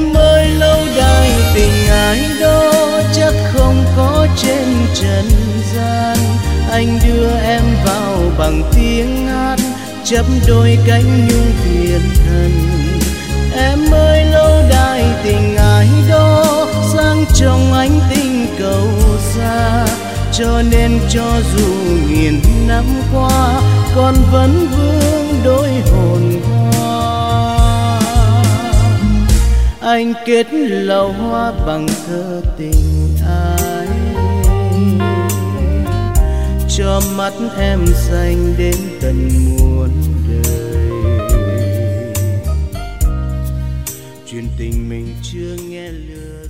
Em ơi lâu đài tình ai đó chắc không có trên trần gian. Anh đưa em vào bằng tiếng hát, chấp đôi cánh nhung thiên thần. Em ơi lâu đài tình ai đó sang trong ánh tinh cầu xa, cho nên cho dù nghìn năm qua con vẫn vương đôi hồn hoa. Anh kết lầu hoa bằng thơ tình ai, cho mắt em xanh đến tận muôn đời. Chuyện tình mình chưa nghe lời.